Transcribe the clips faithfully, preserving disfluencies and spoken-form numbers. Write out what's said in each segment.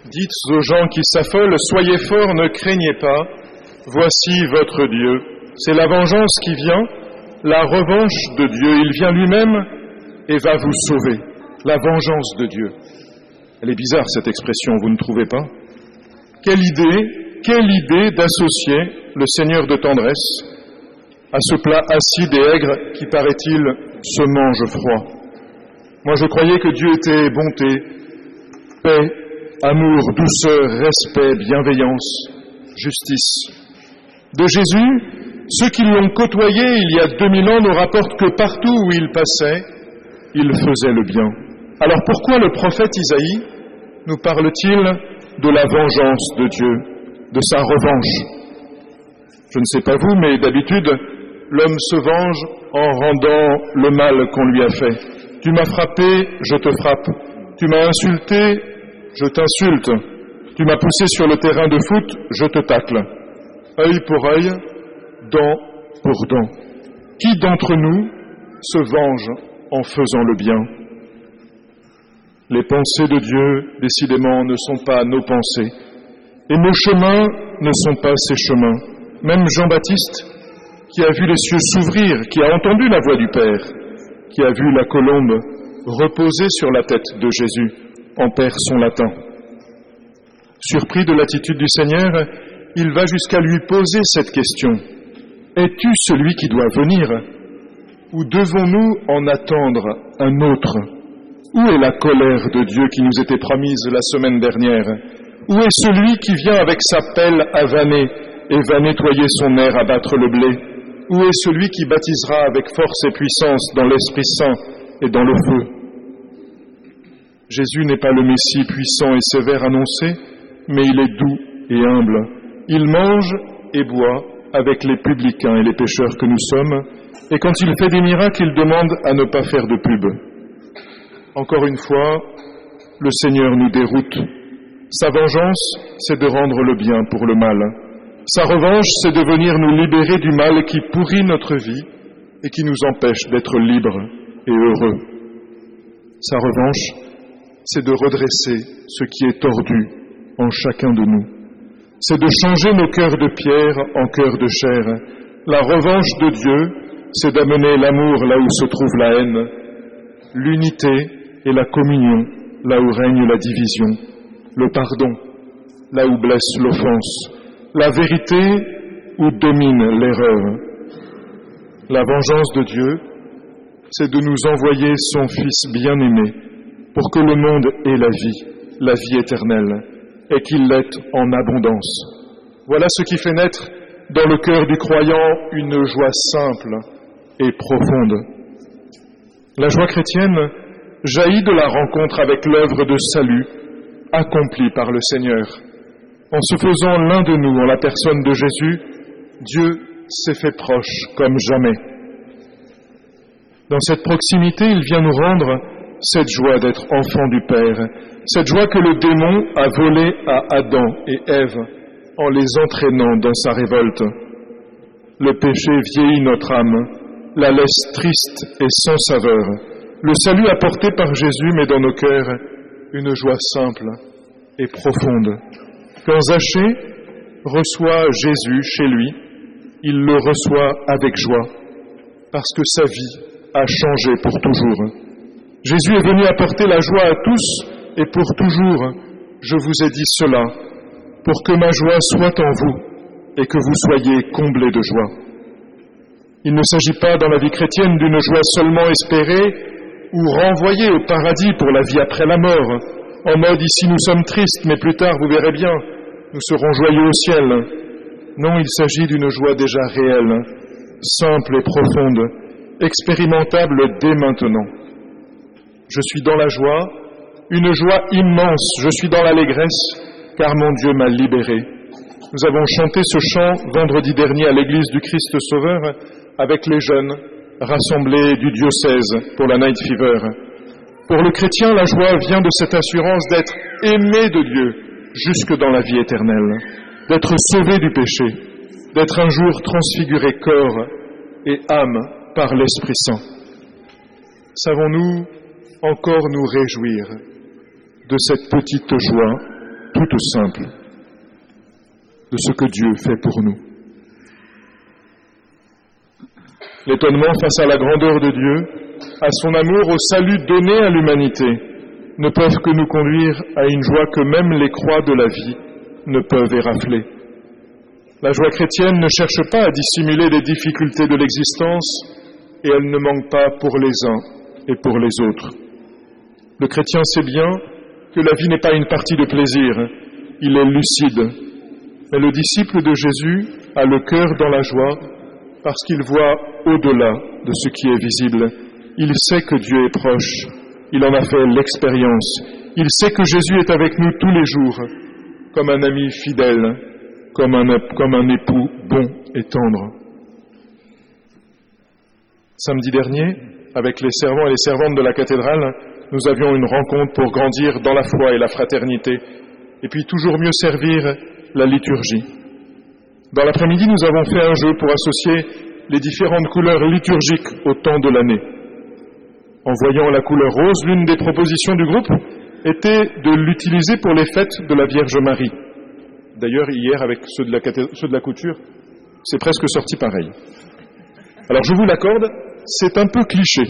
Dites aux gens qui s'affolent, soyez forts, ne craignez pas, voici votre Dieu. C'est la vengeance qui vient, la revanche de Dieu. Il vient lui-même et va vous sauver. La vengeance de Dieu. Elle est bizarre cette expression, vous ne trouvez pas? Quelle idée, quelle idée d'associer le Seigneur de tendresse à ce plat acide et aigre qui, paraît-il, se mange froid. Moi je croyais que Dieu était bonté, paix, amour, douceur, respect, bienveillance, justice. De Jésus, ceux qui l'ont côtoyé il y a deux mille ans nous rapportent que partout où il passait, il faisait le bien. Alors pourquoi le prophète Isaïe nous parle-t-il de la vengeance de Dieu, de sa revanche? Je ne sais pas vous, mais d'habitude, l'homme se venge en rendant le mal qu'on lui a fait. Tu m'as frappé, je te frappe. Tu m'as insulté, je t'insulte. Tu m'as poussé sur le terrain de foot, je te tacle. Œil pour œil, dent pour dent. Qui d'entre nous se venge en faisant le bien? Les pensées de Dieu, décidément, ne sont pas nos pensées. Et nos chemins ne sont pas ses chemins. Même Jean-Baptiste, qui a vu les cieux s'ouvrir, qui a entendu la voix du Père, qui a vu la colombe reposer sur la tête de Jésus, en perd son latin. Surpris de l'attitude du Seigneur, il va jusqu'à lui poser cette question. Es-tu celui qui doit venir? Ou devons-nous en attendre un autre? Où est la colère de Dieu qui nous était promise la semaine dernière? Où est celui qui vient avec sa pelle à vanner et va nettoyer son aire à battre le blé? Où est celui qui baptisera avec force et puissance dans l'Esprit Saint et dans le feu? Jésus n'est pas le Messie puissant et sévère annoncé, mais il est doux et humble. Il mange et boit avec les publicains et les pécheurs que nous sommes, et quand il fait des miracles, il demande à ne pas faire de pub. Encore une fois, le Seigneur nous déroute. Sa vengeance, c'est de rendre le bien pour le mal. Sa revanche, c'est de venir nous libérer du mal qui pourrit notre vie et qui nous empêche d'être libres et heureux. Sa revanche, c'est de redresser ce qui est tordu en chacun de nous. C'est de changer nos cœurs de pierre en cœurs de chair. La revanche de Dieu, c'est d'amener l'amour là où se trouve la haine, l'unité et la communion là où règne la division, le pardon là où blesse l'offense, la vérité où domine l'erreur. La vengeance de Dieu, c'est de nous envoyer son Fils bien-aimé pour que le monde ait la vie, la vie éternelle, et qu'il l'ait en abondance. Voilà ce qui fait naître dans le cœur du croyant une joie simple et profonde. La joie chrétienne jaillit de la rencontre avec l'œuvre de salut accomplie par le Seigneur. En se faisant l'un de nous en la personne de Jésus, Dieu s'est fait proche comme jamais. Dans cette proximité, il vient nous rendre cette joie d'être enfant du Père, cette joie que le démon a volée à Adam et Ève en les entraînant dans sa révolte. Le péché vieillit notre âme, la laisse triste et sans saveur. Le salut apporté par Jésus met dans nos cœurs une joie simple et profonde. Quand Zachée reçoit Jésus chez lui, il le reçoit avec joie, parce que sa vie a changé pour toujours. Jésus est venu apporter la joie à tous, et pour toujours, je vous ai dit cela, pour que ma joie soit en vous, et que vous soyez comblés de joie. Il ne s'agit pas dans la vie chrétienne d'une joie seulement espérée, ou renvoyée au paradis pour la vie après la mort, en mode ici nous sommes tristes, mais plus tard vous verrez bien, nous serons joyeux au ciel. Non, il s'agit d'une joie déjà réelle, simple et profonde, expérimentable dès maintenant. Je suis dans la joie, une joie immense, je suis dans l'allégresse, car mon Dieu m'a libéré. Nous avons chanté ce chant vendredi dernier à l'église du Christ Sauveur avec les jeunes rassemblés du diocèse pour la Night Fever. Pour le chrétien, la joie vient de cette assurance d'être aimé de Dieu jusque dans la vie éternelle, d'être sauvé du péché, d'être un jour transfiguré corps et âme par l'Esprit Saint. Savons-nous encore nous réjouir de cette petite joie toute simple de ce que Dieu fait pour nous. L'étonnement face à la grandeur de Dieu, à son amour, au salut donné à l'humanité, ne peuvent que nous conduire à une joie que même les croix de la vie ne peuvent érafler. La joie chrétienne ne cherche pas à dissimuler les difficultés de l'existence et elle ne manque pas pour les uns et pour les autres. Le chrétien sait bien que la vie n'est pas une partie de plaisir, il est lucide. Mais le disciple de Jésus a le cœur dans la joie parce qu'il voit au-delà de ce qui est visible. Il sait que Dieu est proche, il en a fait l'expérience. Il sait que Jésus est avec nous tous les jours, comme un ami fidèle, comme un, comme un époux bon et tendre. Samedi dernier, avec les servants et les servantes de la cathédrale, nous avions une rencontre pour grandir dans la foi et la fraternité, et puis toujours mieux servir la liturgie. Dans l'après-midi, nous avons fait un jeu pour associer les différentes couleurs liturgiques au temps de l'année. En voyant la couleur rose, l'une des propositions du groupe était de l'utiliser pour les fêtes de la Vierge Marie. D'ailleurs, hier, avec ceux de la, cathé- ceux de la couture, c'est presque sorti pareil. Alors, je vous l'accorde, c'est un peu cliché.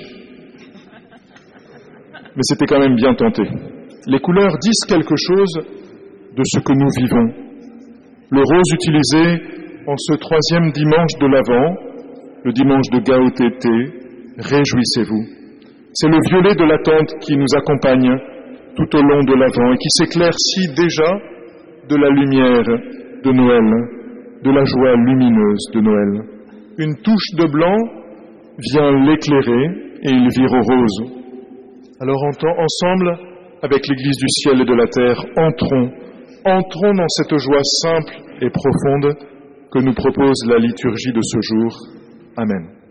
Mais c'était quand même bien tenté. Les couleurs disent quelque chose de ce que nous vivons. Le rose utilisé en ce troisième dimanche de l'Avent, le dimanche de Gaotété, réjouissez-vous. C'est le violet de l'attente qui nous accompagne tout au long de l'Avent et qui s'éclaircit déjà de la lumière de Noël, de la joie lumineuse de Noël. Une touche de blanc vient l'éclairer et il vire au rose. Alors ensemble, avec l'Église du ciel et de la terre, entrons, entrons dans cette joie simple et profonde que nous propose la liturgie de ce jour. Amen.